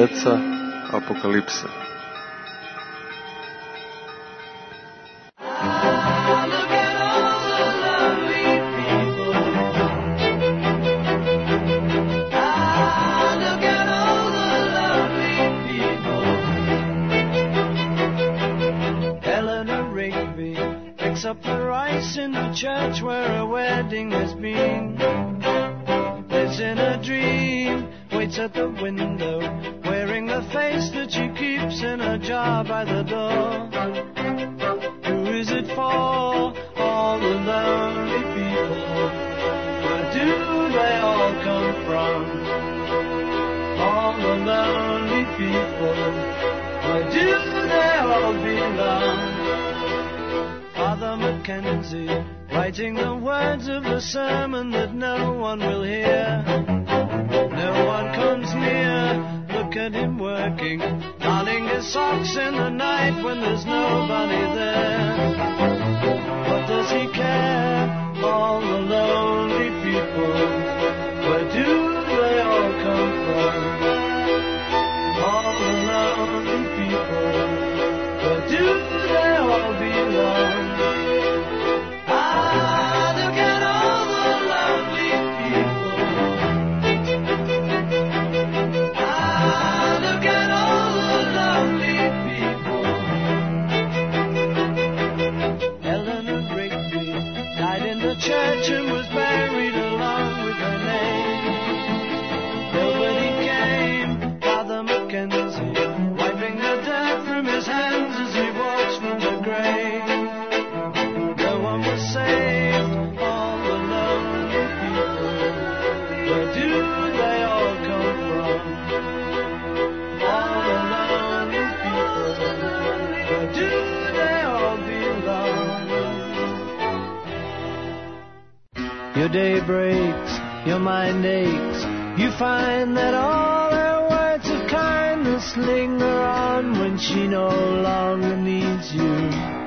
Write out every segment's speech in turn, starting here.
djeca Apokalipse. Up the rice in the church where a wedding has been. Lives in a dream, waits at the window, wearing the face that she keeps in a jar by the door. Who is it for? All the lonely people. Where do they all come from? All the lonely people. Where do they all belong? Father Mackenzie, writing the words of the sermon that no one will hear. No one comes near, look at him working, darning his socks in the night when there's nobody there. What does he care? All the lonely people, where do they all come from? All the lonely people, where do they all belong? Church and was buried along with her name. Nobody came, Father Mackenzie, wiping the dirt from his hands as he walks from the grave. No one was saved, all the lonely people. Where do they all come from? All the lonely people. Where do they all belong? Your day breaks, your mind aches. You find that all her words of kindness linger on when she no longer needs you.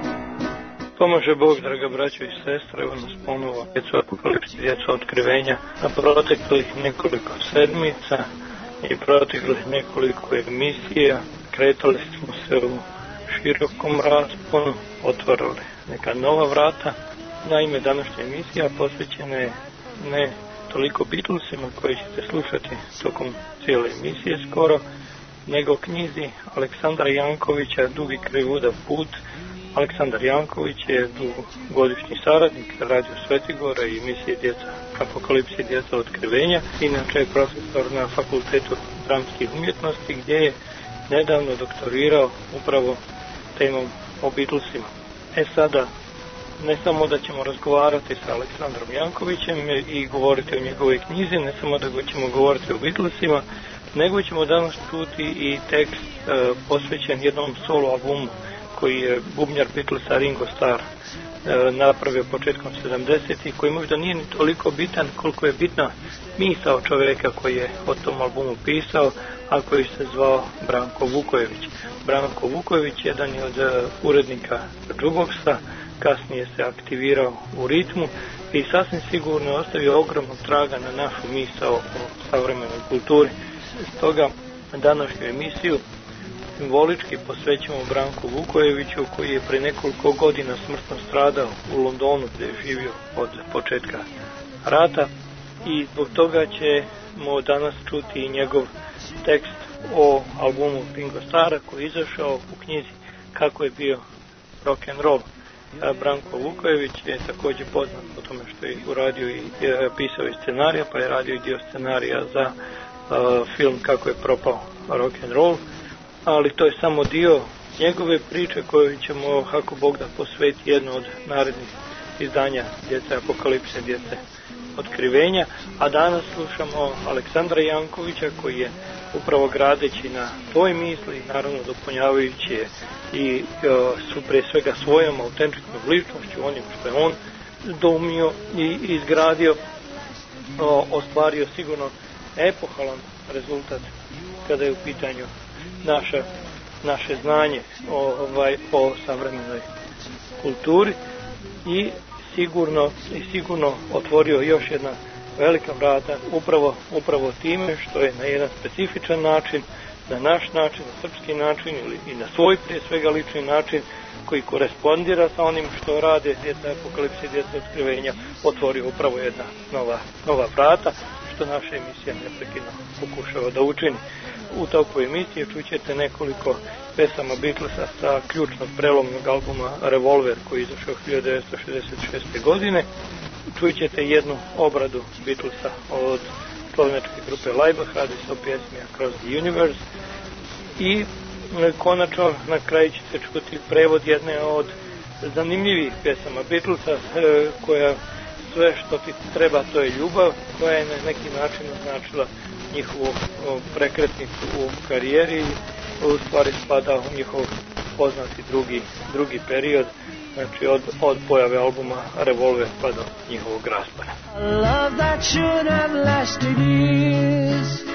Pomaže Bog, draga braćo i sestre, evo nas ponovo, djecu Apokalipse, djecu otkrivenja, na proteklih nekoliko sedmica i proteklih nekoliko emisija. Kretali smo se u širokom rasponu, otvorili neka nova vrata. Naime, današnja emisija posvećena je ne toliko Beatlesima koji ćete slušati tokom cijele emisije skoro, nego knjizi Aleksandra Jankovića Dugi Krivuda put. Aleksandar Janković je dugogodišnji saradnik Radio Svetigora i emisije Djeca Apokalipse, djeca otkrivenja. Inače je profesor na Fakultetu dramskih umjetnosti gdje je nedavno doktorirao upravo temom o Beatlesima. Sada, ne samo da ćemo razgovarati sa Aleksandrom Jankovićem i govoriti o njegovoj knjizi, ne samo da ćemo govoriti o Beatlesima, nego ćemo danas čuti i tekst posvećen jednom solo albumu koji je bubnjar Beatlesa Ringo Starr napravio početkom 70-ih, koji možda nije ni toliko bitan koliko je bitna misao čovjeka koji je o tom albumu pisao, a koji se zvao Branko Vukojević. Branko Vukojević jedan je od urednika Jukeboxa, kasnije se aktivirao u Ritmu i sasvim sigurno ostavio ogromnog traga na našu misao o savremenoj kulturi. Stoga današnju emisiju simbolički posvećujemo Branku Vukojeviću, koji je pre nekoliko godina smrtno stradao u Londonu gdje je živio od početka rata, i zbog toga ćemo danas čuti i njegov tekst o albumu Ringo Starra koji je izašao u knjizi Kako je bio rock and roll. Branko Vukojević je također poznat po tome što je uradio i pisao i scenarija, pa je radio i dio scenarija za film Kako je propao rock and roll, ali to je samo dio njegove priče koju ćemo, ako Bog da, posveti jedno od narednih izdanja Djece Apokalipse, djece otkrivenja. A danas slušamo Aleksandra Jankovića koji je upravo gradeći na toj misli, naravno dopunjavajući je i su pre svega svojom autentičnom ličnošću, onim što je on doumio i izgradio, ostvario sigurno epohalan rezultat kada je u pitanju naše znanje o savremenoj kulturi i sigurno otvorio još jedna velika vrata upravo time što je na jedan specifičan način na naš način, na srpski način ili i na svoj prije svega lični način koji korespondira sa onim što rade Djeca Apokalipse i Djeca Otkrivenja, otvorio upravo jedna nova vrata, što naša emisija neprekidno pokušava da učini. U toku emisije čućete nekoliko pesama Beatlesa sa ključnog prelomnog albuma Revolver koji je izašao 1966. godine. Čućete jednu obradu Beatlesa od slovenačke grupe Laibach, radi se o pjesmi Across the Universe, i konačno na kraju ćete čuti prevod jedne od zanimljivih pjesama Beatlesa koja sve što ti treba to je ljubav, koja je na neki način označila njihovu prekretnicu u karijeri, u stvari spada u njihov poznati drugi period, znači od pojave albuma Revolver pa do njihovog raspada. Love that should have lasted years.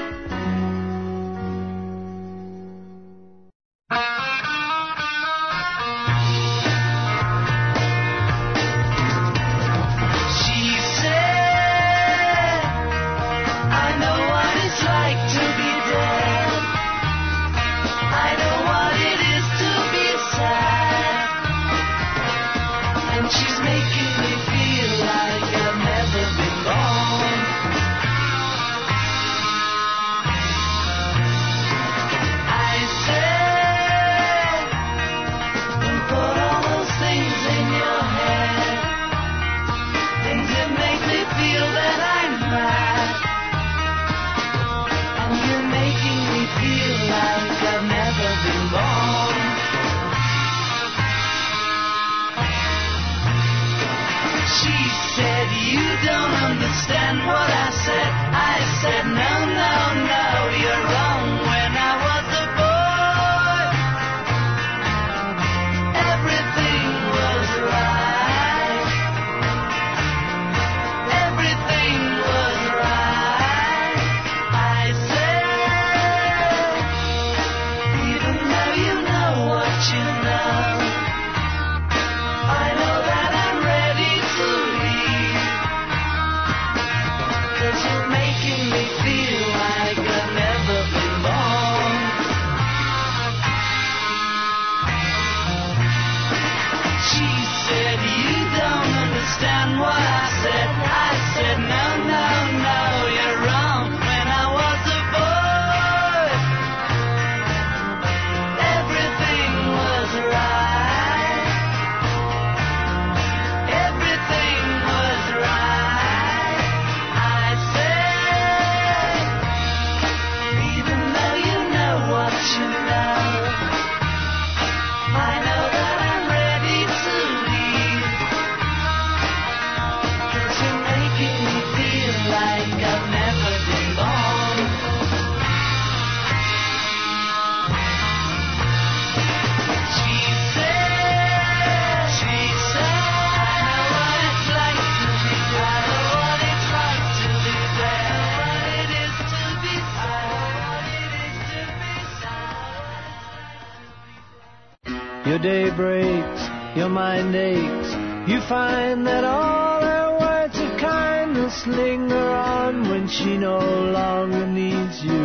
Your day breaks, your mind aches. You find that all her words of kindness linger on when she no longer needs you.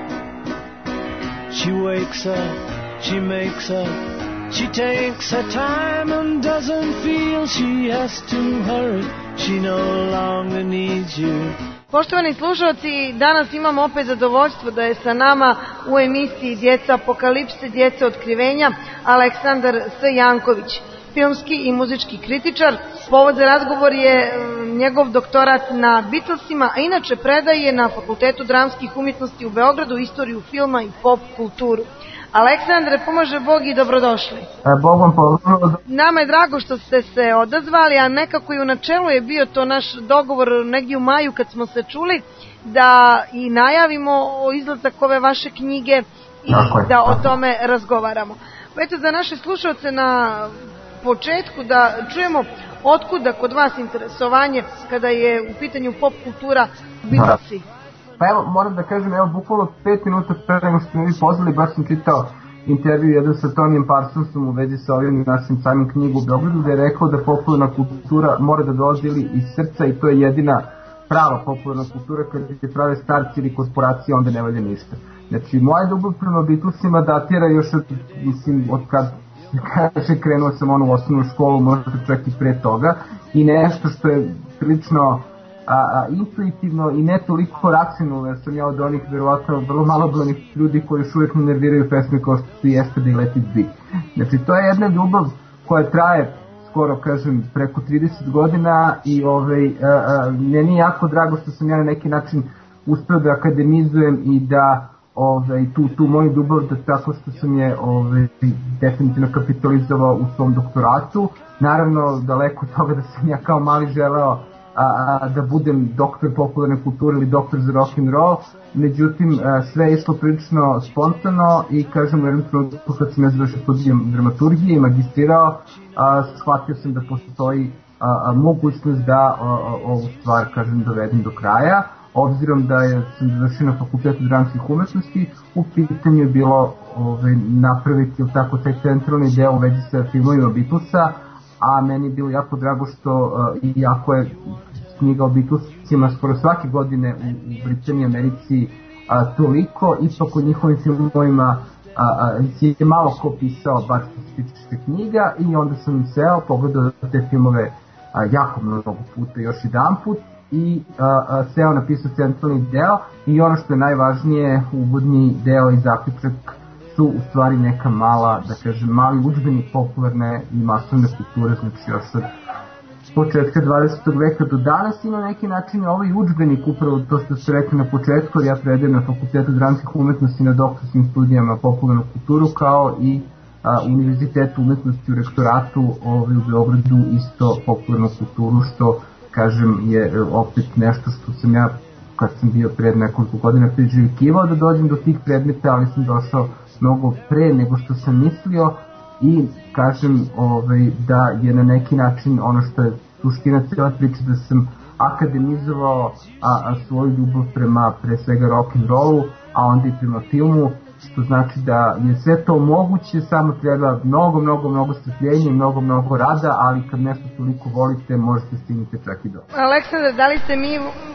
She wakes up, she makes up, she takes her time and doesn't feel she has to hurry. She no longer needs you. Poštovani slušalci, danas imamo opet zadovoljstvo da je sa nama u emisiji Djeca Apokalipse, Djeca Otkrivenja Aleksandar S. Janković, filmski i muzički kritičar. Povod za razgovor je njegov doktorat na Beatlesima, a inače predaje na Fakultetu dramskih umjetnosti u Beogradu istoriju filma i pop kulturu. Aleksandre, pomaže Bog i dobrodošli. Bog vam pomože. Nama je drago što ste se odazvali, a nekako i u načelu je bio to naš dogovor negdje u maju kad smo se čuli da i najavimo izlazak ove vaše knjige i da o tome razgovaramo. Pa eto, za naše slušalce na početku da čujemo otkuda kod vas interesovanje kada je u pitanju pop kultura Beatlesi. Pa evo, moram da kažem, evo, bukvalno 5 minuta pre nego što me vi pozvali, baš sam čitao intervju jedan sa Tonyjem Parsonsom u vezi sa ovim našim samim knjigu u Beogradu, gde je rekao da popularna kultura mora da dolazi iz srca i to je jedina prava popularna kultura, kada se prave starci ili korporacije, onda ne valja ništa. Znači, moja ljubav prema Beatlesima datira još od, mislim, od kad krenuo sam u osnovnu školu, možda čak i pre toga, i nešto što je prilično intuitivno i ne toliko racionalno, jer sam ja od onih verovatno vrlo malobrojnih ljudi koji još uvijek ne nerviraju pesme kao što su Yesterday, Let It Be. Znači, to je jedna ljubav koja traje skoro, kažem, preko 30 godina i meni je jako drago što sam ja na neki način uspeo da akademizujem i da tu moju ljubav, da tako što sam je definitivno kapitalizovao u svom doktoratu. Naravno, daleko od toga da sam ja kao mali želeo da budem doktor popularne kulture ili doktor za rock and roll, međutim sve je išlo prilično spontano i kažem u jednom trenutku kad sam ja završio studijom dramaturgije i magistrirao, shvatio sam da postoji mogućnost da ovu stvar, kažem, dovedem do kraja. Obzirom da sam završio na Fakultetu dramskih umetnosti, u pitanju je bilo napraviti tako taj centralni deo u vezi sa filmovima Beatlesa, a meni je bilo jako drago što, iako je knjiga o Beatlesima skoro svake godine u Britaniji i Americi toliko, ipak o njihovim filmovima je malo ko pisao, baš što se tiče knjiga, i onda sam seo, pogledao te filmove jako mnogo puta, još jedan put, i seo napisao centralni deo, i ono što je najvažnije, uvodni deo i zaključak su u stvari neka mala, da kažem, mali udžbenik popularne i masovne kulture, znači još od početka 20. veka do danas. I na neki način ovaj udžbenik, upravo to što ste rekli na početku, ja predajem na Fakultetu dramskih umetnosti na doktorskim studijama popularnu kulturu, kao i Univerzitetu umetnosti u rektoratu u Beogradu isto popularnu kulturu, što, kažem, je opet nešto što sam ja, kad sam bio pred nekoliko godina, priželjkivao da dođem do tih predmeta, ali sam došao mnogo pre nego što sam mislio, i kažem da je na neki način ono što je suština cijela priča, da sam akademizovao svoju ljubav prema pre svega rock and rollu, a onda i prema filmu, što znači da je sve to moguće, samo treba mnogo strpljenja i mnogo rada, ali kad nešto toliko volite, možete stignite čak i do. Aleksandar, da li ste mi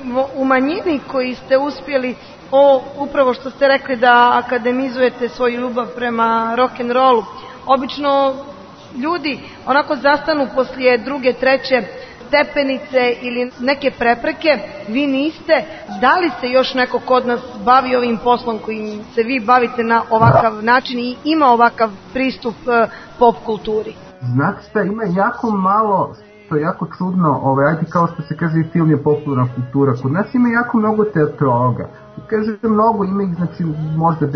u manjini koji ste uspjeli upravo što ste rekli da akademizujete svoju ljubav prema rock and rollu? Obično ljudi onako zastanu poslije druge, treće stepenice ili neke prepreke, vi niste. Da li se još neko kod nas bavi ovim poslom kojim se vi bavite na ovakav način i ima ovakav pristup pop kulturi? Znate šta, ima jako malo, što je jako čudno, ajde, kao što se kaže, film je popularna kultura, kod nas ima jako mnogo teatrologa. Kaže, mnogo ima ih, znači možda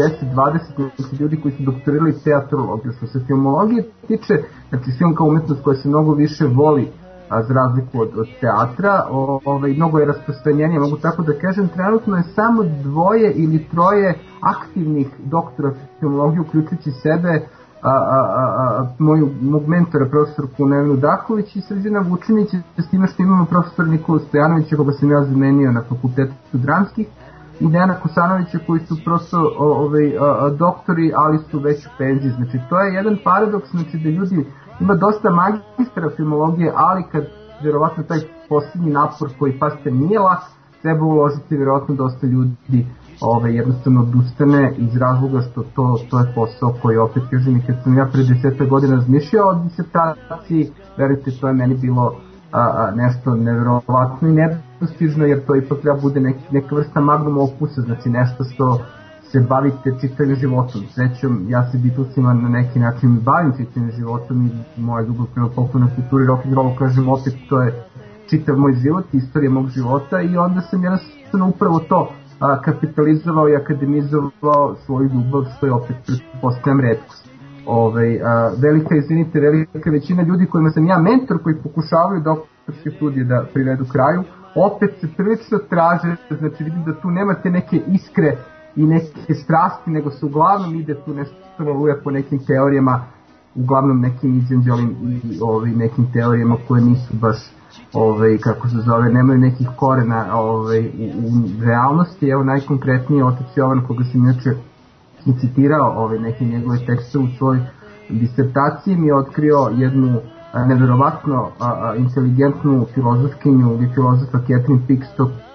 10-20 ljudi koji su doktorirali teatrologiju. Što se filmologije tiče, znači film kao umetnost koja se mnogo više voli za razliku od teatra, mnogo je rasprostranjenije, mogu tako da kažem, trenutno je samo 2 ili 3 aktivnih doktora filmologije, uključujući sebe, mog mentora, profesorku Nevenu Daković, i Srđana Vučinića, s time što imamo profesora Nikolu Stojanovića, koga sam ja zamenio na Fakultetu dramskih, i Dejana Kosanovića, koji su prosto doktori, ali su već u penziji. Znači, to je jedan paradoks, znači da ljudi, ima dosta magistra filmologije, ali kad vjerovatno taj posljednji napor koji, pazite, nije lak, treba uložiti vjerovatno dosta ljudi jednostavno odustane iz razloga što to je posao koji, opet kažem, i kad sam ja pre 10 godina razmišljao o disertaciji, verujte, to je meni bilo nešto nevjerovatno i nedostižno, jer to ipak treba bude neka vrsta magnum opusa, znači nešto što se bavite čitavim životom. Srećom, ja se Beatlesima na neki način bavim čitavim životom i moja ljubav prema popularnoj kulturi rock and rollu, kažem, opet to je čitav moj život, istorija mog života, i onda sam jednostavno upravo to kapitalizovao i akademizovao svoju ljubav, što je opet pretpostavljam retkost. Velika većina ljudi kojima sam ja mentor, koji pokušavaju doktorske studije da privedu kraju, opet se prilično traže, znači vidim da tu nemate neke iskre i neke strasti, nego se uglavnom ide tu nešto valuje po nekim teorijama, uglavnom nekim izanđelim i nekim teorijama koje nisu baš, kako se zove, nemaju nekih korena u realnosti. Evo, najkonkretnije, otac Jovan, koga sam inače citirao neke njegove tekste u svojoj disertaciji, mi je otkrio jednu nevjerovatno inteligentnu filozofkinju ili filozofa Catherine Pickstock,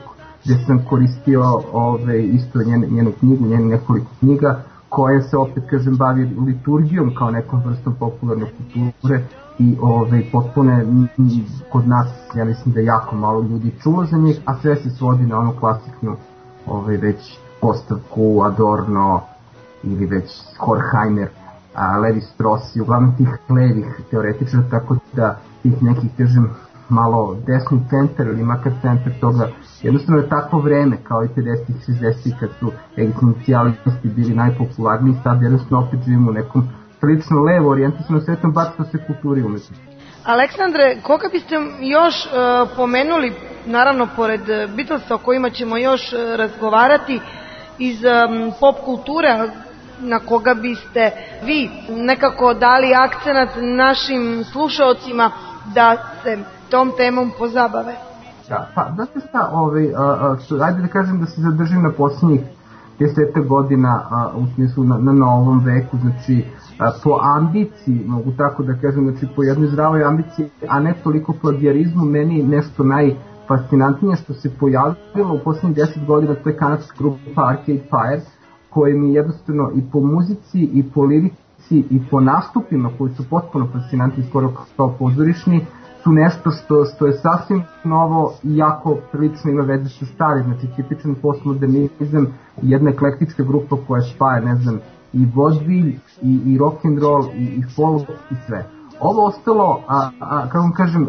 gde sam koristio isto njenu knjigu, njenu nekoliko knjiga, koja se opet, kažem, bavi liturgijom kao nekom vrstom popularne kulture i potpuno kod nas, ja mislim da jako malo ljudi čulo za njih, a sve se svodi na onu klasičnu već postavku Adorno ili već Horkheimer, Levi Strauss i uglavnom tih levih teoretičara, tako da tih nekih, kažem, malo desni centar ili makar centar toga, jednostavno je takvo vreme kao i 50-ih, 60-ih kad su egzistencijalisti bili najpopularniji, sad jednostavno opet živimo u nekom prilično levo orijentisanom svetom, bar što se kulturi umetnosti. Aleksandre, koga biste još pomenuli, naravno pored Beatlesa o kojima ćemo još razgovarati, iz pop kulture, na koga biste vi nekako dali akcenat našim slušaocima da se tom temom pozabave? Da, pa znate šta, ajde da kažem da se zadržim na posljednjih 10 godina u smislu na novom veku, znači po ambiciji, mogu tako da kažem, znači po jednoj zdravoj ambiciji, a ne toliko plagijarizmu, meni nešto najfascinantnije što se pojavilo u posljednjih 10 godina, to je kanadska grupa Arcade Fire, koje mi jednostavno i po muzici, i po lirici, i po nastupima koji su potpuno fascinantni, skoro kao pozorišni, su nešto što je sasvim novo i jako prilično ima veze sa starim, znači tipičan postmodernizam, jedna eklektička grupa koja spaja, ne znam, i vodvilj, i rock'n'roll, i folk, i sve. Ovo ostalo, kako vam kažem,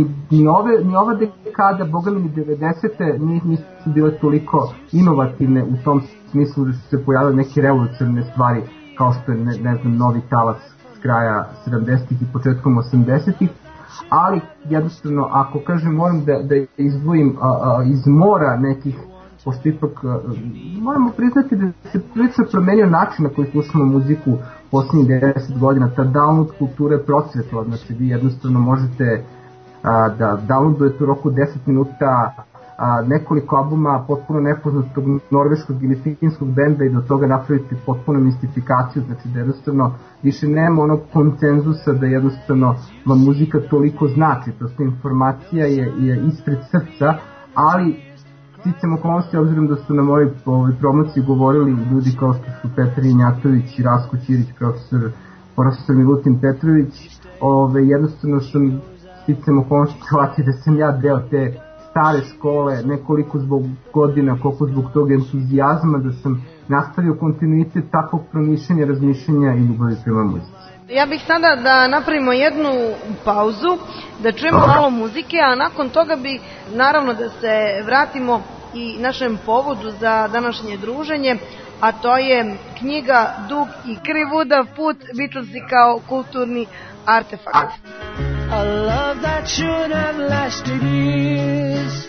ni ova dekada, boga mi ni 90-te, nisu bile toliko inovativne u tom smislu da su se pojavile neke revolucionarne stvari, kao što je, ne znam, novi talas s kraja 70-ih i početkom 80-ih, ali jednostavno, ako kažem, moram da izdvojim iz mora nekih, pošto ipak moramo priznati da se prilično promenio način na koji slušamo muziku posljednjih 10 godina, ta download kultura je procvetla, znači vi jednostavno možete da downloadujete u roku 10 minuta nekoliko albuma potpuno nepoznatog norveškog ili finskog benda i do toga napraviti potpuno mistifikaciju, znači da jednostavno više nema onog koncenzusa da jednostavno vam muzika toliko znači, prosto informacija je ispred srca, ali sticam okolnosti, obzirom da su na mojoj promociji govorili ljudi kao što su Petar Injatović, Rasko Ćirić, profesor Milutin Petrović, jednostavno sam sticam okolnosti shvatio da sam ja deo te stare škole, nekoliko zbog godina, koliko zbog tog entuzijazma, da sam nastavio kontinuitet takvog promišljanja, razmišljanja i ljubavi prema muzici. Ja bih sada da napravimo jednu pauzu, da čujemo malo muzike, a nakon toga bi naravno da se vratimo i našem povodu za današnje druženje, a to je knjiga Dug i krivudav put, Beatlesi kao kulturni artefakt. A love that should have lasted years.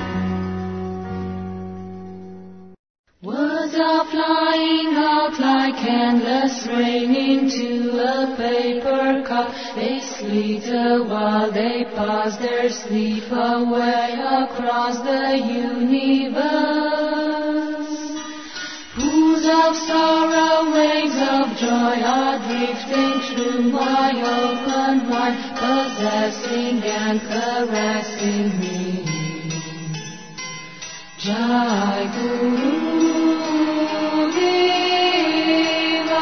Words are flying out like endless rain into a paper cup. They slither while they pass their sleep away across the universe. Pools of sorrow, waves of joy are drifting through my open mind, possessing and caressing me. Jai Guru Deva,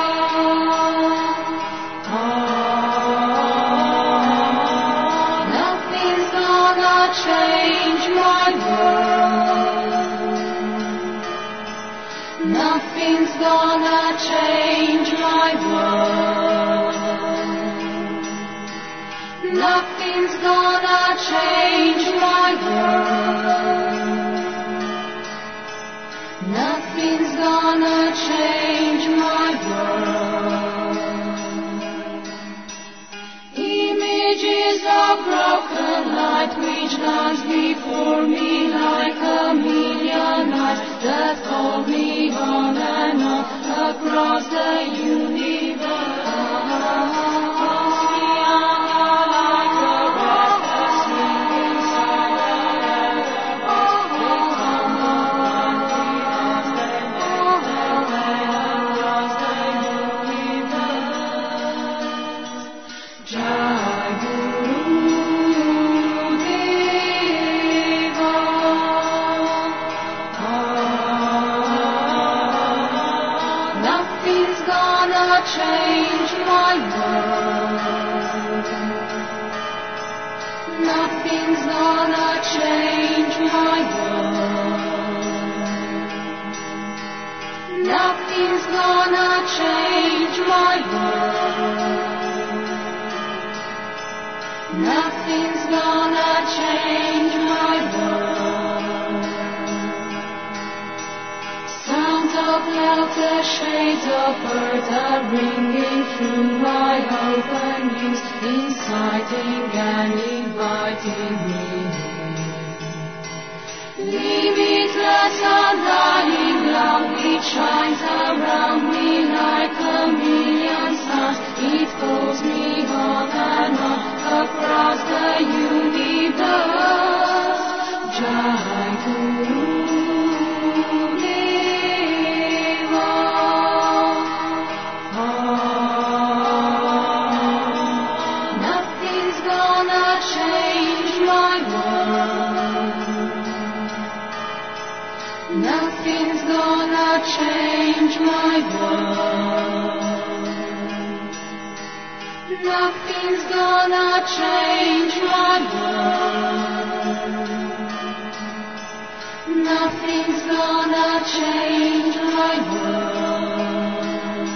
nothing's gonna change my world. Nothing's gonna change my world. Nothing's gonna change my world. Nothing's gonna change my world. Images of broken light which dance before me like a million eyes that hold me on and on across the universe. Nothing's gonna change my world. Nothing's gonna change my world. Nothing's gonna change my world. Sounds of laughter, shades of birds are ringing through my open ears, inciting and inviting me. Limitless, undying love, it shines around me like a million stars. It pulls me on and on across the universe. Jai Guru Deva. Nothing's gonna change my world. Nothing's gonna change my world. Nothing's gonna change my world. Nothing's gonna change my world.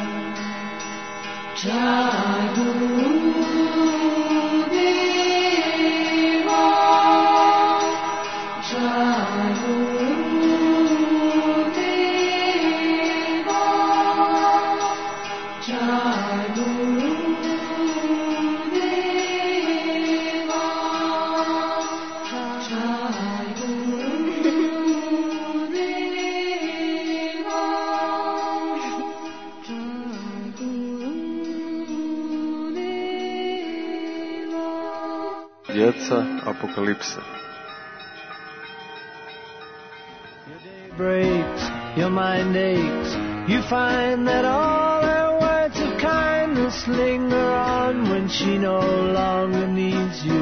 Jai Guru Deva. Jai Guru Deva. Jai Guru Deva. Jai Guru Deva. Jai Guru Deva. Djeca apokalipse. Your day breaks, your mind aches. You find that all her words of kindness linger on when she no longer needs you.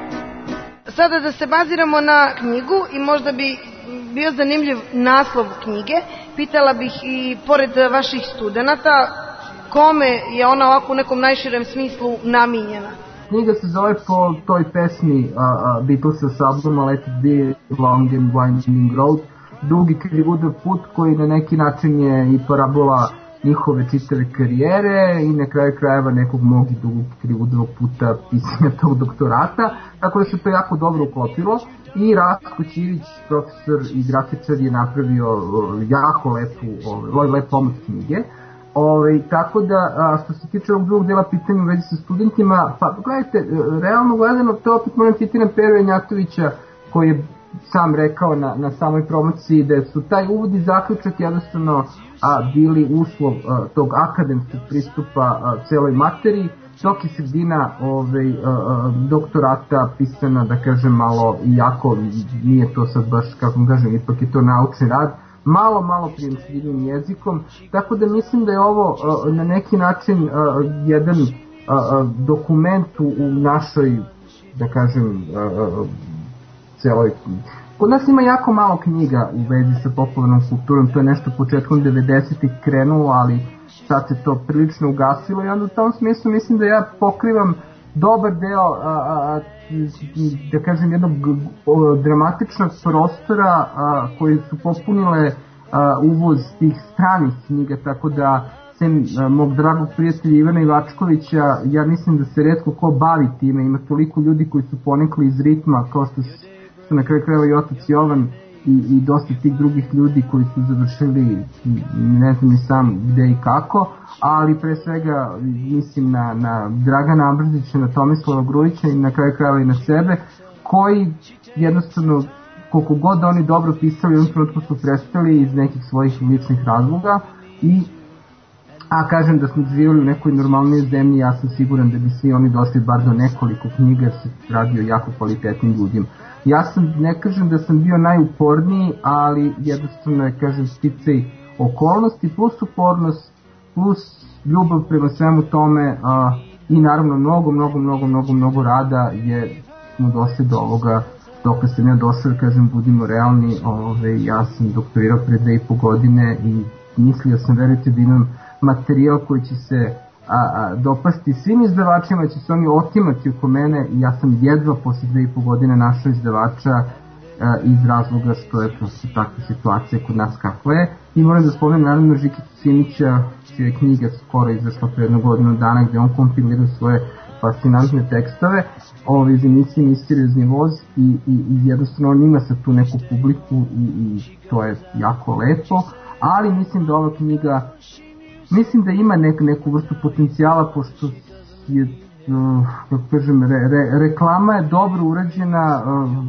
Sada da se baziramo na knjigu i možda bi bio zanimljiv naslov knjige, pitala bih i pored vaših studenata kome je ona ovako u nekom najširem smislu namijenjena. Knjiga se zove po toj pesmi Beatlesa s albuma Let It Be Long and Winding Road, dugi krivudav put, koji na neki način je i parabola njihove čitave karijere i na kraju krajeva nekog mog i dugog krivudavog puta pisanja tog doktorata, tako da se to jako dobro uklopilo i Rastko Ćirić, profesor i grafičar, je napravio jako lep omot knjige. Tako da, što se tiče ovog drugog dela pitanja u vezi sa studentima, pa gledajte, realno gledano, to opet moram citiram Peru Janjatovića, koji je sam rekao na samoj promociji da su taj uvodni zaključak jednostavno bili uslov tog akademskog pristupa celoj materiji, dok je sredina doktorata pisana, da kažem, malo, iako nije to sad baš, kako kažem, ipak je to naučni rad, malo prijemčljivim jezikom, tako da mislim da je ovo na neki način jedan dokument u našoj, da kažem, celoj. Kod nas ima jako malo knjiga u vezi sa popularnom kulturom, to je nešto početkom 90-ih krenulo, ali sad se to prilično ugasilo i onda u tom smislu mislim da ja pokrivam dobar deo, da kažem, jednog dramatičnog prostora koji su popunile uvoz tih stranih knjiga, tako da sem mog dragog prijatelja Ivana Ivačkovića, ja mislim da se retko ko bavi time, ima toliko ljudi koji su ponekli iz ritma, kao što su na kraju krajeva i otac Jovan i dosta tih drugih ljudi koji su završili, ne znam ni sam gde i kako, ali pre svega mislim na Dragana Ambrzića, na Tomislava Grujića i na kraju krajeva i na sebe, koji jednostavno, koliko god oni dobro pisali, u jednom trenutku su prestali iz nekih svojih ličnih razloga a kažem da smo živjeli u nekoj normalnoj zemlji, ja sam siguran da bi svi oni došli bar do nekoliko knjiga jer se radi o jako kvalitetnim ljudima. Ja sam, ne kažem da sam bio najuporniji, ali jednostavno je, kažem, sticaj okolnosti plus upornost plus ljubav prema svemu tome i naravno mnogo rada smo došli do ovoga dok sam ja došao, kažem, budimo realni, ja sam doktorirao pre 2,5 godine i mislio sam, verujte, da imam materijal koji će se dopasti svim izdavačima, će se oni otimati oko mene i ja sam jedva posle 2,5 godine našao izdavača iz razloga što je prosto takva situacija kod nas kakva je. I moram da spomenem naravno Žikicu Simića, čija je knjiga skoro izašla pre 1 godinu dana, gde on kompilira svoje fascinantne tekstove iz emisije Misteriozni voz i jednostavno on ima sa tu neku publiku i to je jako lepo, ali mislim da ova knjiga da ima neku vrstu potencijala, pošto je kako kažem, reklama je dobro urađena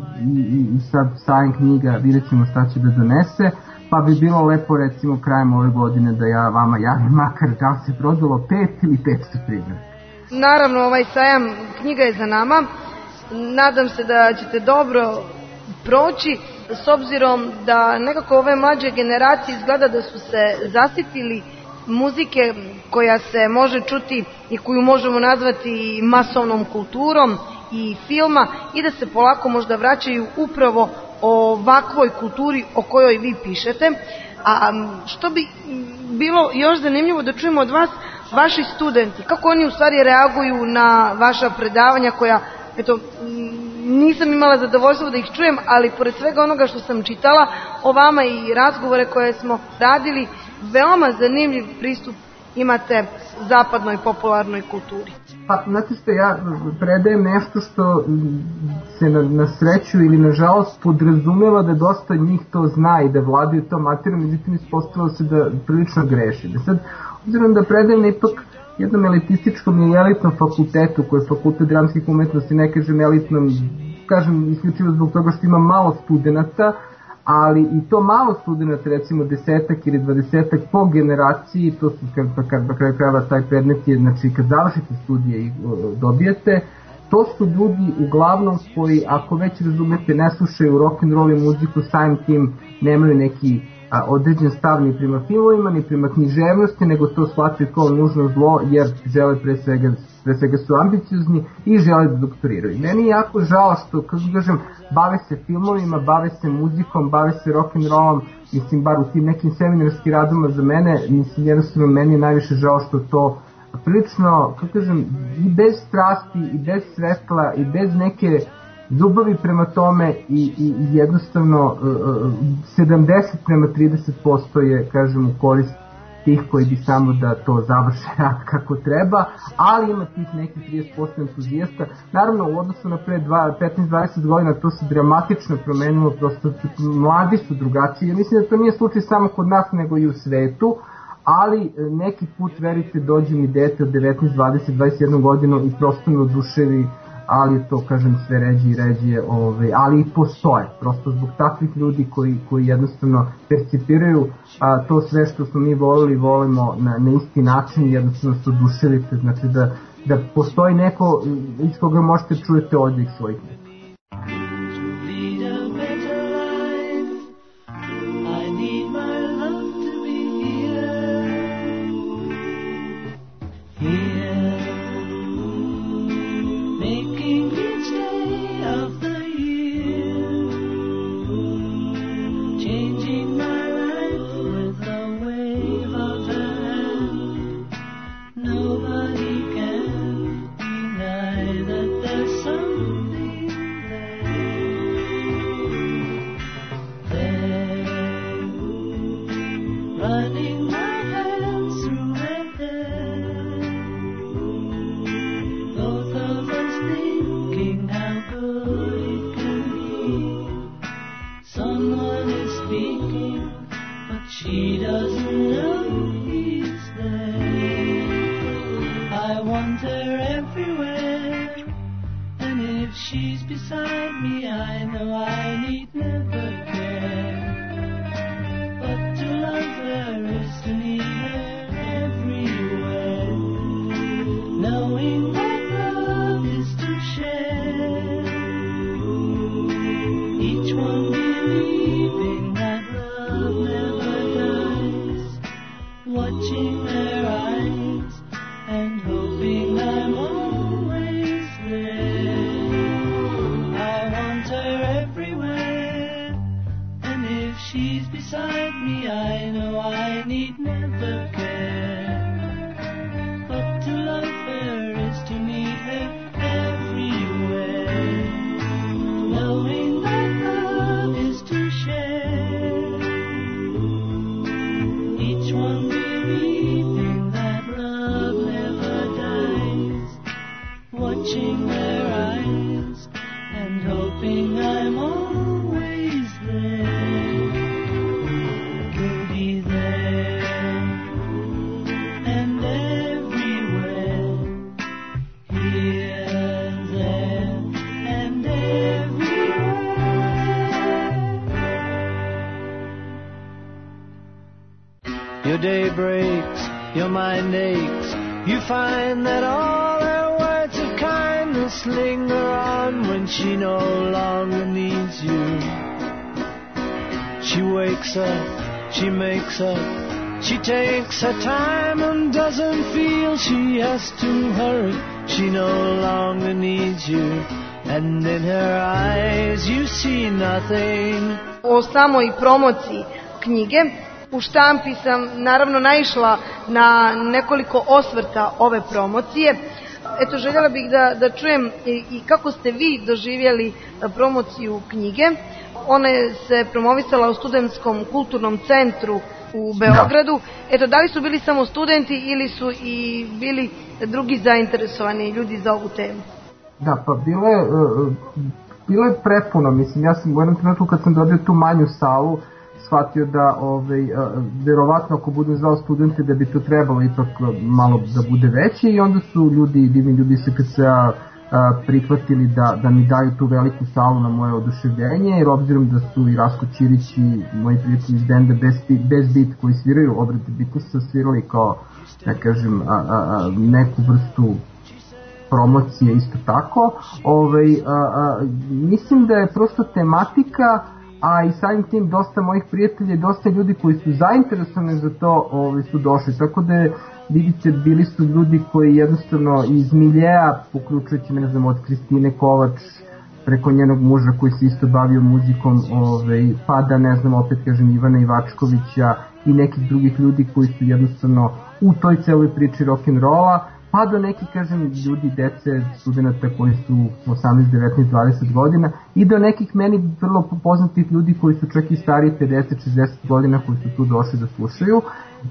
i sad sajam knjiga, vidjet ćemo šta će da donese, pa bi bilo lepo recimo krajem ove godine da ja vama javim makar da se prodalo 5 ili 500 primjera. Naravno, ovaj sajam knjiga je za nama. Nadam se da ćete dobro proći, s obzirom da nekako ove mlađe generacije izgleda da su se zasitili muzike koja se može čuti i koju možemo nazvati masovnom kulturom i filma i da se polako možda vraćaju upravo ovakvoj kulturi o kojoj vi pišete. A što bi bilo još zanimljivo da čujemo od vas, vaši studenti, kako oni u stvari reaguju na vaša predavanja koja, eto, nisam imala zadovoljstvo da ih čujem, ali pored svega onoga što sam čitala o vama i razgovore koje smo radili, veoma zanimljiv pristup imate zapadnoj popularnoj kulturi. Pa, znate što, ja predajem nešto što se na sreću ili na žalost podrazumeva da dosta njih to zna i da vladaju to materijom, međutim ispostavilo se da prilično greši. Da sad, obzirom da predajem ipak jednom elitističkom i elitnom fakultetu, koji je fakultet dramskih umetnosti, ne kažem elitnom, kažem isključivo zbog toga što ima malo studenata, ali i to malo studenta, recimo 10 ili 20 po generaciji, to su kad na kraju krajeva taj predmet je, znači kad završite studije i dobijete, to su ljudi uglavnom koji, ako već razumete, ne slušaju rock'n'roll i muziku, samim tim nemaju neki određen stav ni prema filmovima, ni prema književnosti, nego to shvataju kao nužno zlo, jer žele pre svega su ambiciozni i žele da doktoriraju. Meni je jako žao što, kako kažem, bave se filmovima, bave se muzikom, bave se rock'n'rollom, mislim, bar u tim nekim seminarskim radima za mene, mislim, jednostavno meni je najviše žao što to prilično, kako kažem, i bez strasti, i bez svetla, i bez neke ljubavi prema tome i jednostavno 70:30% je, kažem, u korist tih koji bi samo da to završe kako treba, ali ima tih nekih 30% entuzijasta. Naravno, u odnosu na pre 15-20 godina to se dramatično promenilo, prosto mladi su drugačiji. Mislim da to nije slučaj samo kod nas, nego i u svetu, ali neki put, verite, dođe mi dete od 19, 20, 21 godinu i prosto me oduševi, ali to, kažem, sve ređe i ređe, ali i postoje, prosto zbog takvih ljudi koji jednostavno percipiraju to sve što smo mi volili, volimo na isti način i jednostavno se oduševite, znači da postoji neko iz koga možete čujete odjek svojih neki. day breaks, your mind aches. You find that all her words of kindness linger on when she no longer needs you. She wakes up, she makes up, she takes her time and doesn't feel she has to hurry. She no longer needs you, and in her eyes you see nothing. O samoj promociji knjige u štampi sam naravno naišla na nekoliko osvrta ove promocije. Eto, željela bih da čujem i kako ste vi doživjeli promociju knjige. Ona se promovisala u Studentskom kulturnom centru u Beogradu. Eto, da li su bili samo studenti ili su i bili drugi zainteresovani ljudi za ovu temu? Da, pa bilo je prepuno, mislim, ja sam u jednom trenutku kad sam dobio tu manju salu shvatio da verovatno ako budem zvao studente da bi to trebalo ipak malo da bude veće i onda su divni ljudi SKC-a prihvatili da mi daju tu veliku salu na moje oduševljenje, jer obzirom da su i Rasko Ćirić i moji prijatelji iz benda Bez Beat koji sviraju obrade Beatlesa svirali kao, ja kažem, neku vrstu promocije isto tako. Mislim da je prosto tematika, a i samim tim dosta mojih prijatelja i dosta ljudi koji su zainteresovani za to su došli, tako da vidite, bili su ljudi koji jednostavno iz miljeja, uključujući, ne znam, od Kristine Kovač preko njenog muža koji se isto bavio muzikom, pa da, ne znam, opet kažem, Ivana Ivačkovića i nekih drugih ljudi koji su jednostavno u toj celoj priči rock'n'rolla, pa do neki, kažem, ljudi, dece, studenta koji su 18, 19, 20 godina i do nekih meni vrlo poznatih ljudi koji su čak i stariji 50, 60 godina koji su tu došli da slušaju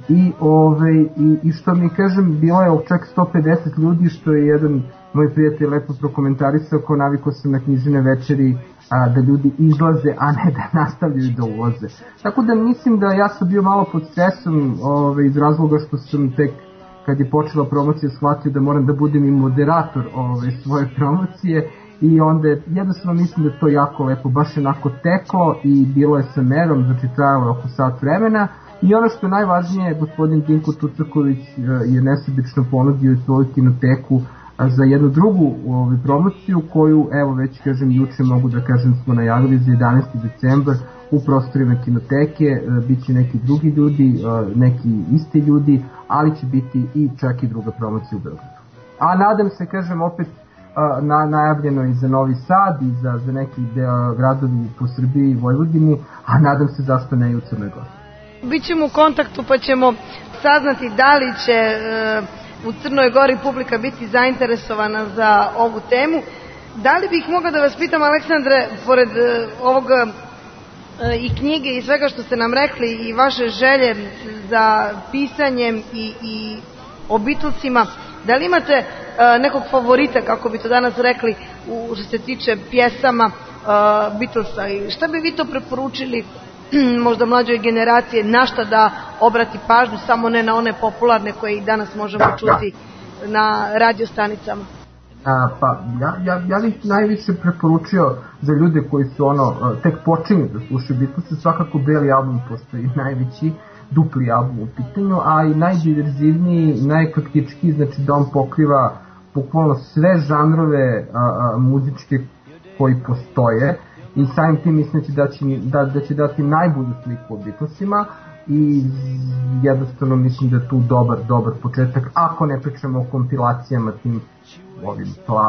i što mi, kažem, bilo je čak 150 ljudi, što je jedan moj prijatelj lepo prokomentarisao, kao navikao sam na knjižene večeri da ljudi izlaze, a ne da nastavljaju da ulaze. Tako da mislim da ja sam bio malo pod stresom iz razloga što sam tek kad je počela promocija shvatio da moram da budem i moderator svoje promocije i onda jednostavno mislim da to jako lepo, baš onako teklo i bilo je sa merom, znači trajalo je oko sat vremena i ono što je najvažnije, gospodin Dinko Tucaković je nesebično ponudio svoju kinoteku za jednu drugu promociju koju, evo već kažem, juče mogu da kažem smo najavili za 11. decembar u prostorima kinoteke, bit će neki drugi ljudi, neki isti ljudi, ali će biti i čak i druga promocija u Beogradu. A nadam se, kažem, opet najavljeno i za Novi Sad i za neki gradovi po Srbiji i Vojvodini, a nadam se zašto ne i u Crnoj Gori. Bićemo u kontaktu pa ćemo saznati da li će u Crnoj Gori publika biti zainteresovana za ovu temu. Da li bih mogla da vas pitam, Aleksandre, pored ovoga i knjige i svega što ste nam rekli i vaše želje za pisanjem i o Beatlesima, da li imate nekog favorita, kako bi to danas rekli, što se tiče pjesama Beatlesa i šta bi vi to preporučili možda mlađoj generacije, na šta da obrati pažnju, samo ne na one popularne koje i danas možemo čuti na radio stanicama? Pa ja bih najviše preporučio za ljude koji su tek počinju da slušaju Beatlesa, svakako Beli album, pošto je najveći dupli album u pitanju, a i najdiverzivniji, najpraktičkiji, znači da on pokriva bukvalno sve žanrove muzičke koji postoje i samim tim mislim da će dati najbolju sliku o Beatlesima i jednostavno mislim da je tu dobar početak, ako ne pričamo o kompilacijama tim ovim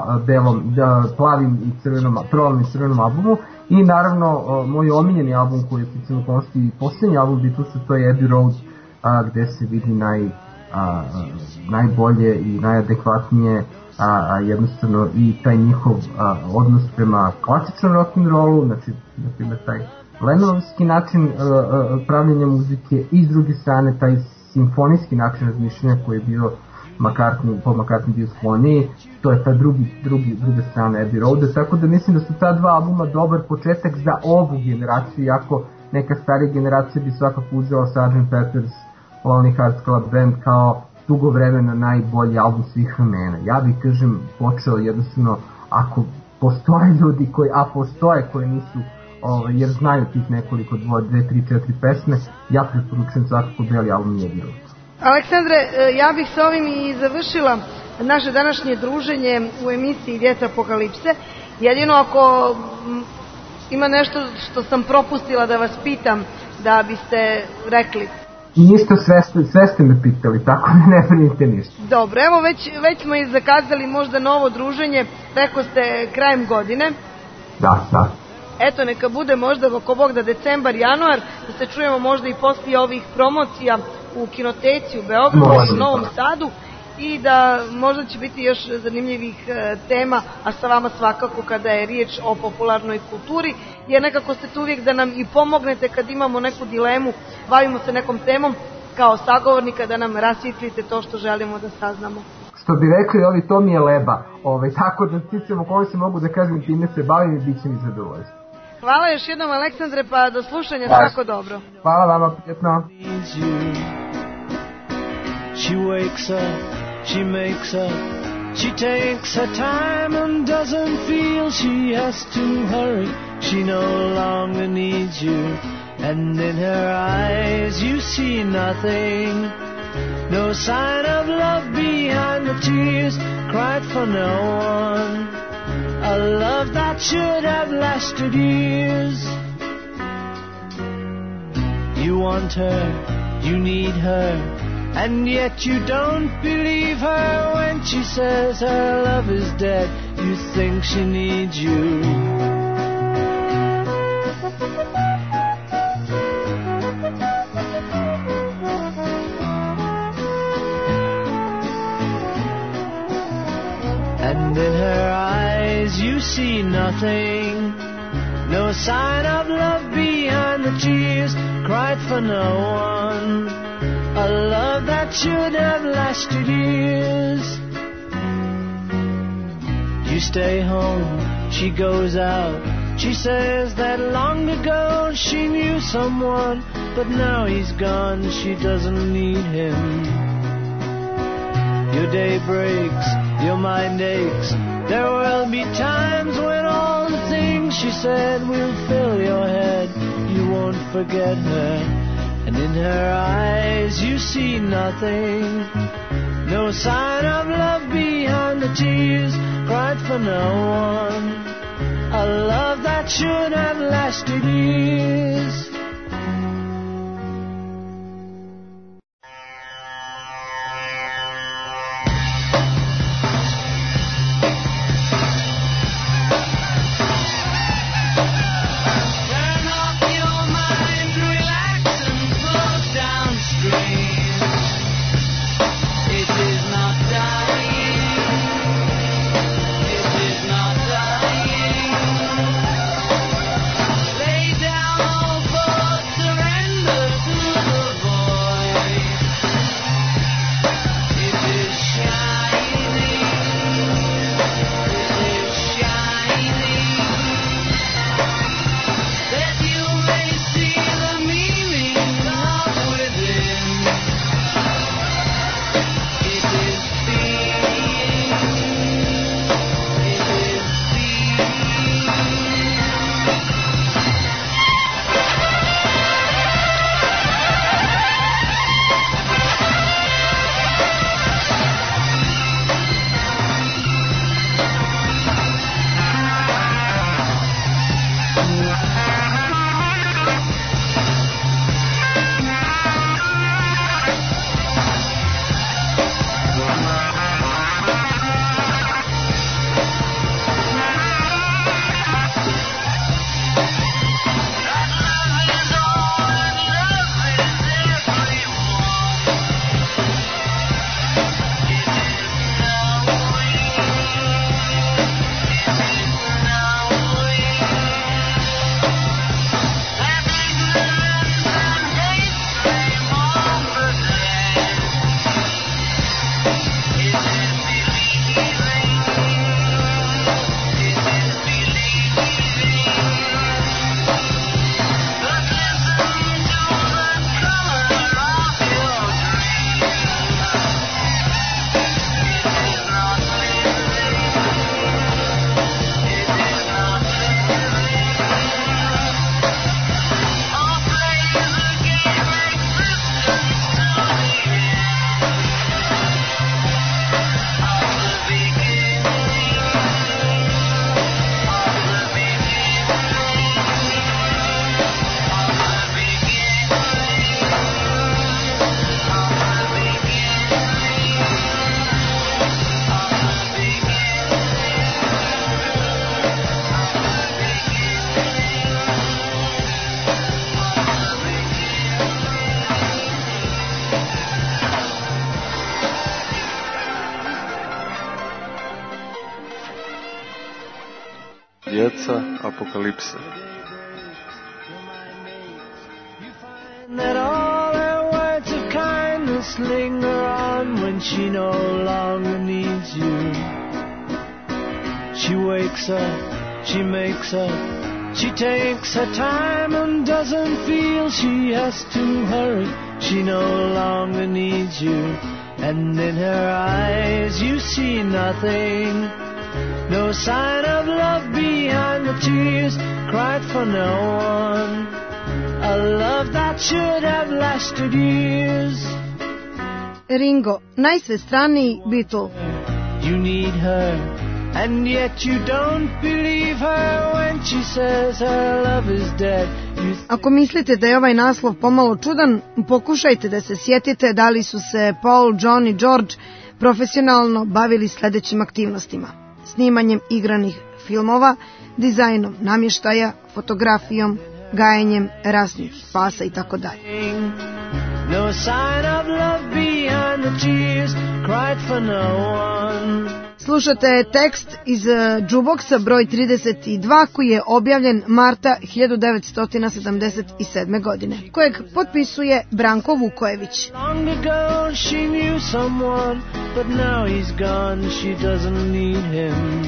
plavim i crvenom albumu i naravno moj omiljeni album koji je specijalno konosti i posljednji album Beatlesa, to je Abbey Road, gde se vidi najbolje i najadekvatnije jednostavno i taj njihov odnos prema klasičnom rock'n'rollu, znači na primjer taj Lennonovski način pravljenja muzike i s druge strane taj simfonijski način razmišljanja koji je bio Paul McCartney bio skloniji, to je ta druga strana Abbey Roada, tako da mislim da su ta dva albuma dobar početak za ovu generaciju, iako neka starija generacija bi svakako uzela Sgt. Pepper's Lonely Hearts Club Band kao dugo vremena najbolji album svih vremena. Ja bih, kažem, počeo jednostavno, ako postoje ljudi koji nisu jer znaju tih nekoliko 2, 3, 4 pesme, ja preporučujem svakako Beli album Jedino. Aleksandre, ja bih sa ovim i završila naše današnje druženje u emisiji Djeca Apokalipse. Jedino ako ima nešto što sam propustila da vas pitam, da biste rekli. Ništa, sve ste me pitali, tako da ne brinite ništa. Dobro, evo već smo i zakazali možda novo druženje, rekao ste krajem godine. Da. Eto, neka bude možda oko Bog da decembar, januar, da se čujemo možda i poslije ovih promocija u Kinoteci u Beogradu, u Novom Sadu, i da možda će biti još zanimljivih tema, a sa vama svakako kada je riječ o popularnoj kulturi, jer nekako ste tu uvijek da nam i pomognete kad imamo neku dilemu, bavimo se nekom temom kao sagovornika, da nam rasvijetlite to što želimo da saznamo. Što bi rekli ovi, to mi je leba, tako da sticamo koji se mogu da kažem time se bavim i bit će mi zadovoljstvo. Hvala još jednom, Aleksandre, pa do slušanja, svako dobro. Hvala vama, prijetno. She wakes up, she makes up, she takes her time and doesn't feel she has to hurry. She no longer needs you, and in her eyes you see nothing. No sign of love behind the tears cried for no one. A love that should have lasted years. You want her, you need her, and yet you don't believe her when she says her love is dead. You think she needs you. And in her eyes you see nothing. No sign of love behind the tears cried for no one. A love that should have lasted years. You stay home, she goes out. She says that long ago she knew someone, but now he's gone, she doesn't need him. Your day breaks, your mind aches. There will be times when all the things she said will fill your head. You won't forget her, and in her eyes you see nothing. No sign of love behind the tears cried for no one. A love that should have lasted years. Lay down, oh, Djeca apokalipse. That all her words of kindness linger on when she no longer needs you. She wakes up, she makes up, she takes her time and doesn't feel she has to hurry. She no longer needs you, and in her eyes you see nothing. No sign of love behind the tears cried for no one. A love that should have lasted years. Ringo, najsvestraniji Beatle. You need her, and yet you don't believe her when she says her love is dead. Ako mislite da je ovaj naslov pomalo čudan, pokušajte da se sjetite da li su se Paul, John i George profesionalno bavili sledećim aktivnostima: snimanjem igranih filmova, dizajnom namještaja, fotografijom, gajenjem rasnih pasa i tako dalje. No sign of love behind the tears cried for no one. Slušate tekst iz Jukeboxa broj 32 koji je objavljen marta 1977. godine, kojeg potpisuje Branko Vukojević. Long ago she knew someone, but now he's gone, she doesn't need him.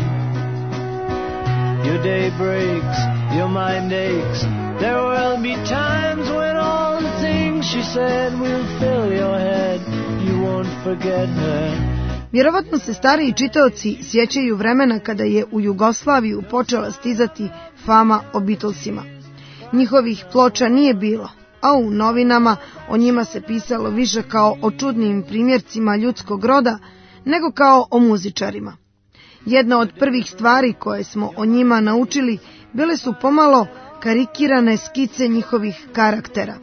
Your day breaks, your mind aches, there will be times when all the things she said will fill your head, you won't forget her. Vjerovatno se stariji čitaoci sjećaju vremena kada je u Jugoslaviju počela stizati fama o Beatlesima. Njihovih ploča nije bilo, a u novinama o njima se pisalo više kao o čudnim primjercima ljudskog roda nego kao o muzičarima. Jedna od prvih stvari koje smo o njima naučili bile su pomalo karikirane skice njihovih karaktera.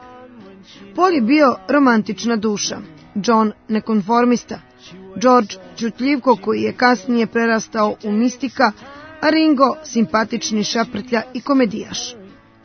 Paul je bio romantična duša, John nekonformista, George čutljivko koji je kasnije prerastao u mistika, a Ringo simpatični šaprtlja i komedijaš.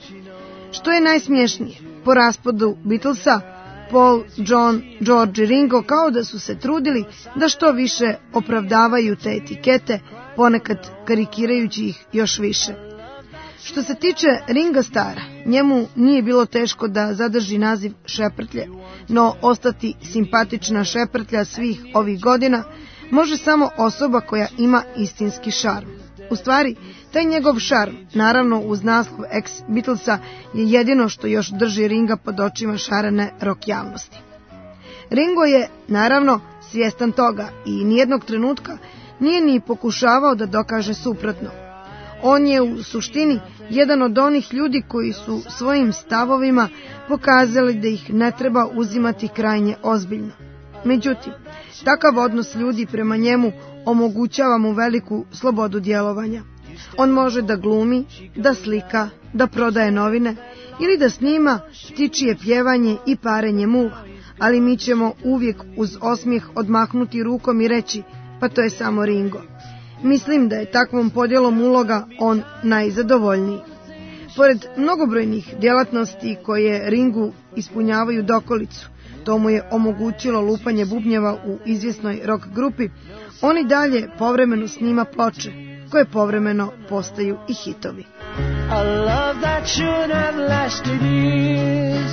Što je najsmješnije, po raspadu Beatlesa, Paul, John, George i Ringo kao da su se trudili da što više opravdavaju te etikete, ponekad karikirajući ih još više. Što se tiče Ringa Stara, njemu nije bilo teško da zadrži naziv šeprtlje, no ostati simpatična šeprtlja svih ovih godina može samo osoba koja ima istinski šarm. U stvari, taj njegov šarm, naravno uz naslov ex-Beatlesa, je jedino što još drži Ringa pod očima šarene rock javnosti. Ringo je, naravno, svjestan toga i nijednog trenutka nije ni pokušavao da dokaže suprotno. On je u suštini jedan od onih ljudi koji su svojim stavovima pokazali da ih ne treba uzimati krajnje ozbiljno. Međutim, takav odnos ljudi prema njemu omogućava mu veliku slobodu djelovanja. On može da glumi, da slika, da prodaje novine ili da snima ptičije pjevanje i parenje muva, ali mi ćemo uvijek uz osmijeh odmahnuti rukom i reći, pa to je samo Ringo. Mislim da je takvom podjelom uloga on najzadovoljniji. Pored mnogobrojnih djelatnosti koje Ringu ispunjavaju dokolicu, to mu je omogućilo lupanje bubnjeva u izvjesnoj rock grupi, on i dalje povremeno snima ploče, koje povremeno postaju i hitovi. A love that should have lasted years.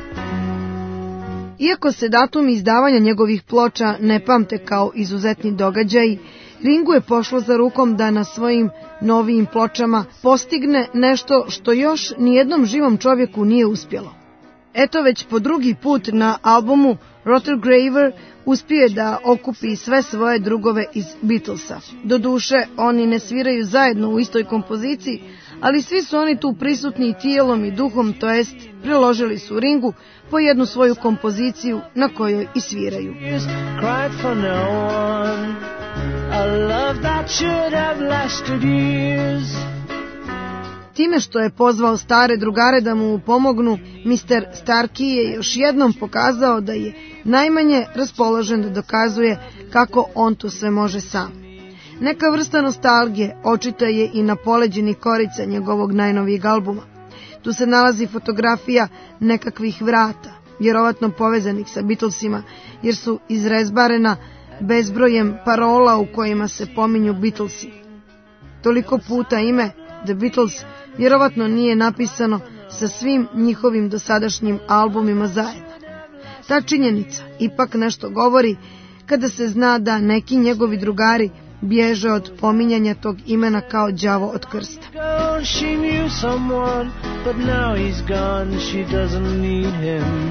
Iako se datum izdavanja njegovih ploča ne pamte kao izuzetni događaj, Ringu je pošlo za rukom da na svojim novijim pločama postigne nešto što još nijednom živom čovjeku nije uspjelo. Eto već po drugi put na albumu Rottergraver uspio je da okupi sve svoje drugove iz Beatlesa. Doduše, oni ne sviraju zajedno u istoj kompoziciji, ali svi su oni tu prisutni tijelom i duhom, to jest priložili su Ringu po jednu svoju kompoziciju na kojoj i sviraju. Time što je pozvao stare drugare da mu pomognu, Mr. Starkey je još jednom pokazao da je najmanje raspoložen da dokazuje kako on to sve može sam. Neka vrsta nostalgije očita je i na poleđini korica njegovog najnovijeg albuma. Tu se nalazi fotografija nekakvih vrata, vjerovatno povezanih sa Beatlesima, jer su izrezbarena bezbrojem parola u kojima se pominju Beatlesi. toliko puta ime The Beatles vjerovatno nije napisano sa svim njihovim dosadašnjim albumima zajedno. Ta činjenica ipak nešto govori kada se zna da neki njegovi drugari bježe od pominjanja tog imena kao đavo od krsta. She knew someone, but now he's gone, she doesn't need him.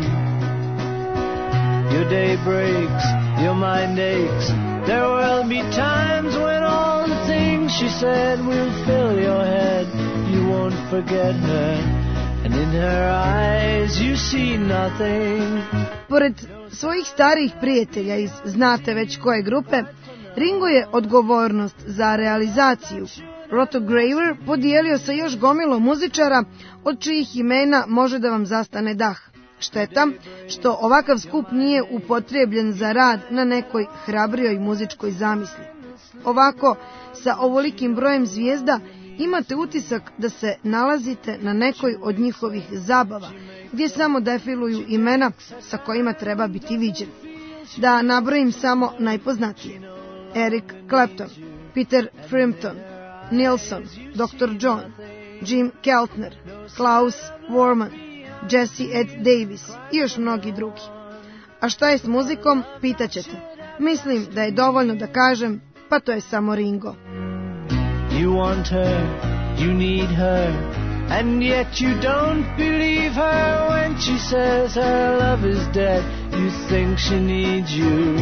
Your day breaks, your mind aches. There will be times when all the things she said will fill your head. You won't forget her, and in her eyes you see nothing. Pored svojih starijih prijatelja iz znate već koje grupe, Ringo je odgovornost za realizaciju Rotograver podijelio sa još gomilom muzičara od čijih imena može da vam zastane dah. Šteta što ovakav skup nije upotrebljen za rad na nekoj hrabrijoj muzičkoj zamisli. Ovako, sa ovolikim brojem zvijezda, imate utisak da se nalazite na nekoj od njihovih zabava, gdje samo defiluju imena sa kojima treba biti viđen. Da nabrojim samo najpoznatije: Eric Clapton, Peter Frampton, Nilsson, Dr. John, Jim Keltner, Klaus Voormann, Jesse Ed Davis i još mnogi drugi. A šta je s muzikom, pitaćete. Mislim da je dovoljno da kažem, pa to je samo Ringo. You want her, you need her, and yet you don't believe her when she says her love is dead. You think she needs you.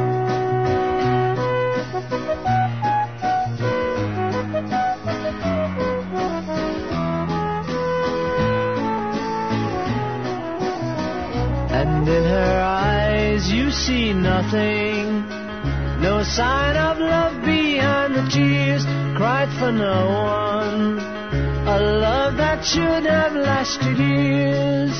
And in her eyes you see nothing, no sign of love behind the tears cried for no one, a love that should have lasted years.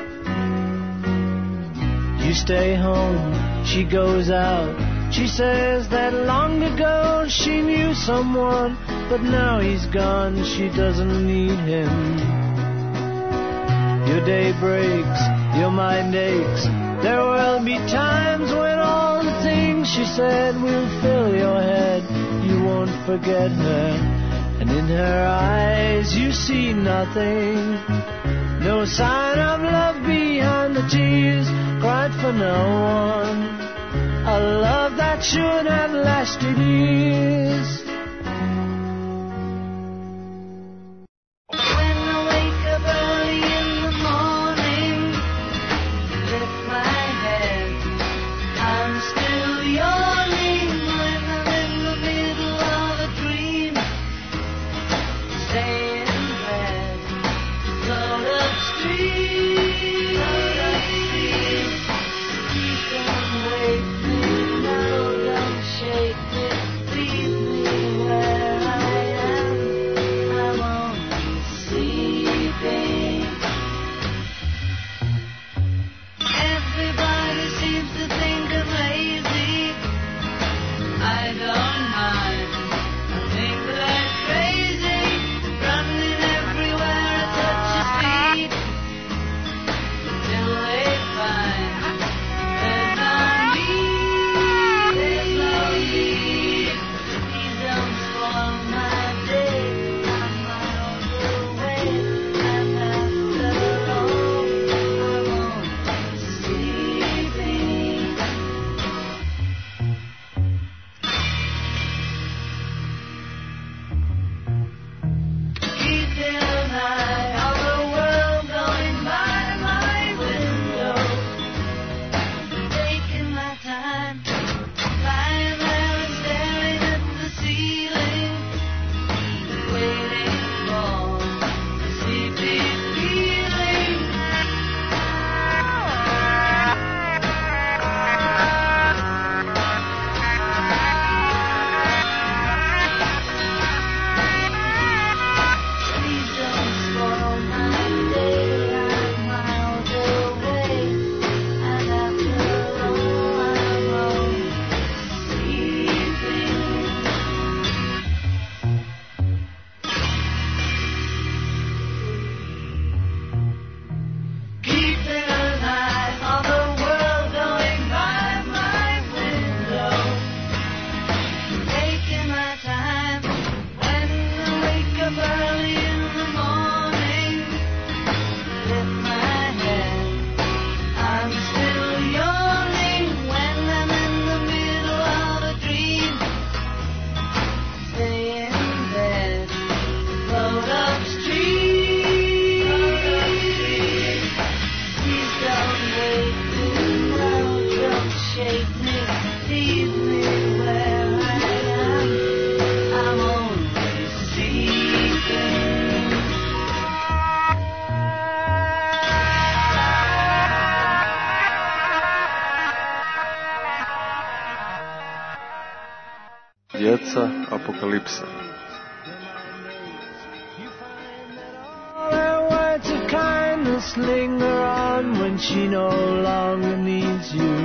You stay home, she goes out, she says that long ago she knew someone, but now he's gone, she doesn't need him. Your day breaks, your mind aches. There will be times when all the things she said will fill your head. You won't forget her, and in her eyes you see nothing. No sign of love behind the tears cried for no one. A love that should have lasted years. Run Apokalipsa. Words of kindness linger on when she no longer needs you.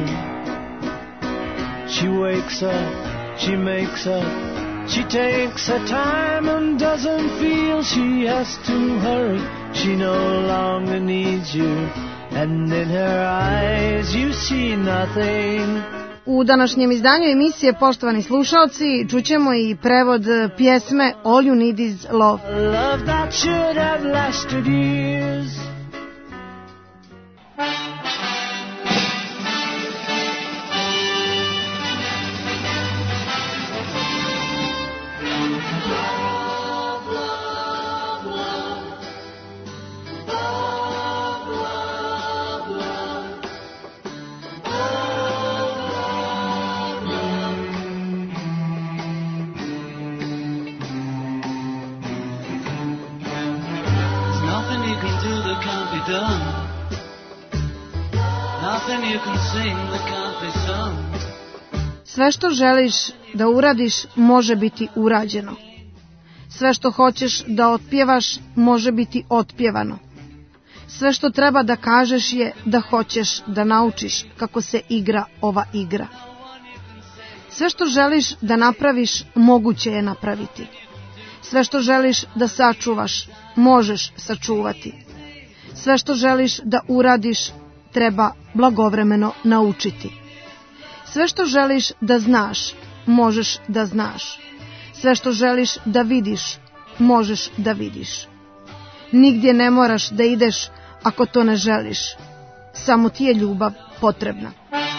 She wakes up, she makes up, she takes her time and doesn't feel she has to hurry. She no longer needs you, and in her eyes you see nothing. U današnjem izdanju emisije, poštovani slušaoci, čućemo i prevod pjesme All You Need Is Love. Love that should have lasted years. Sve što želiš da uradiš može biti urađeno. Sve što hoćeš da otpjevaš može biti otpjevano. Sve što treba da kažeš je da hoćeš da naučiš kako se igra ova igra. Sve što želiš da napraviš moguće je napraviti. Sve što želiš da sačuvaš možeš sačuvati. Sve što želiš da uradiš treba blagovremeno naučiti. Sve što želiš da znaš, možeš da znaš. Sve što želiš da vidiš, možeš da vidiš. Nigdje ne moraš da ideš ako to ne želiš. Samo ti je ljubav potrebna.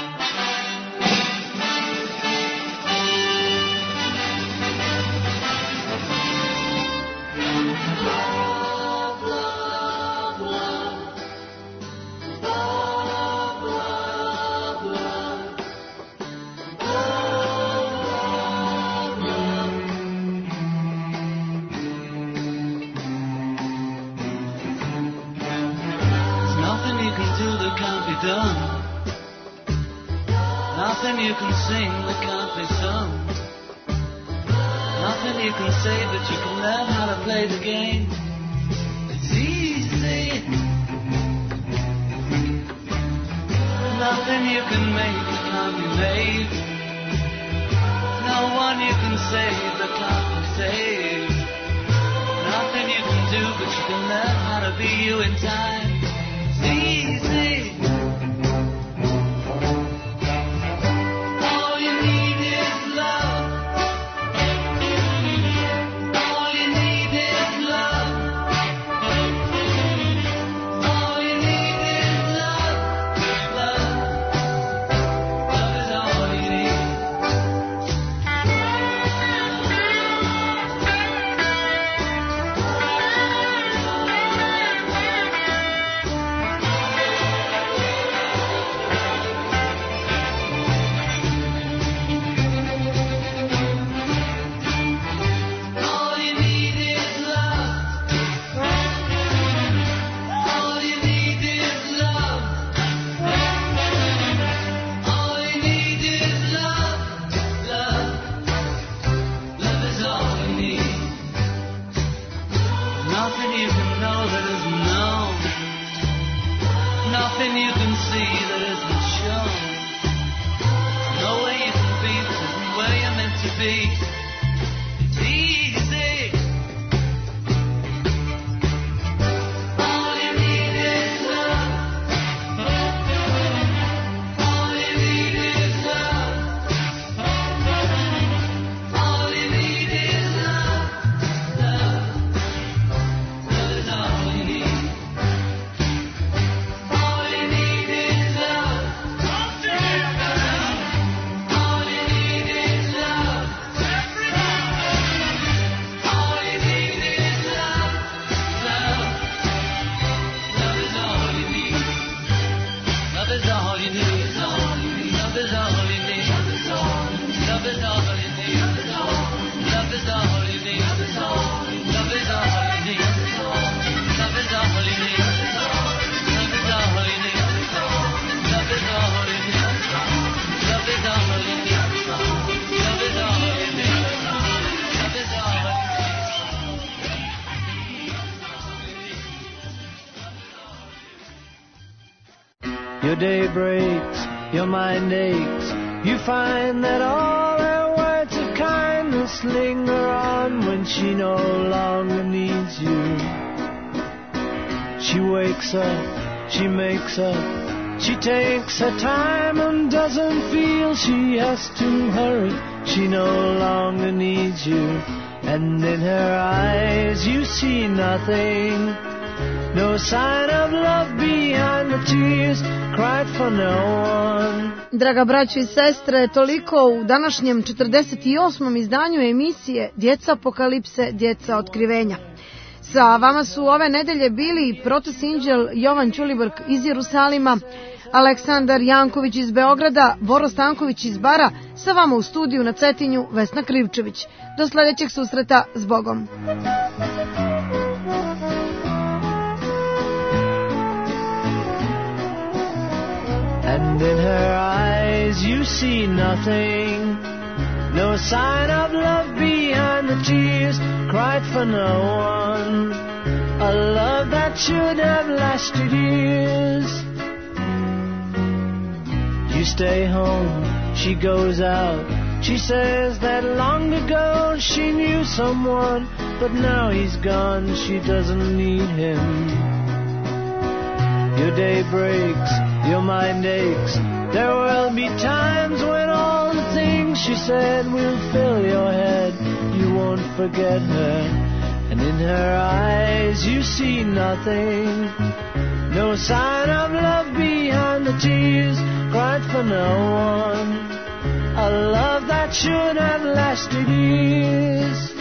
Nothing you can sing that can't be sung. Nothing you can say, but you can learn how to play the game. It's easy. Nothing you can make that can't be made. No one you can save that can't be saved. Nothing you can do, but you can learn how to be you in time. It's easy. Your day breaks, your mind aches. You find that all her words of kindness linger on when she no longer needs you. She wakes up, she makes up, she takes her time and doesn't feel she has to hurry. She no longer needs you, and in her eyes you see nothing. No sign of love behind the tears cried for no one. Draga braćo i sestre, toliko u današnjem 48. izdanju emisije Djeca apokalipse, djeca otkrivenja. Sa vama su ove nedelje bili protosinđel Jovan Ćulibrk iz Jerusalima, Aleksandar Janković iz Beograda, Boro Stanković iz Bara, sa vama u studiju na Cetinju Vesna Krivčević. Do sledećeg susreta, s Bogom. And in her eyes you see nothing, no sign of love behind the tears cried for no one, a love that should have lasted years. You stay home, she goes out, she says that long ago she knew someone, but now he's gone, she doesn't need him. Your day breaks, your mind aches. There will be times when all the things she said will fill your head. You won't forget her, and in her eyes you see nothing. No sign of love behind the tears cried for no one. A love that should have lasted years.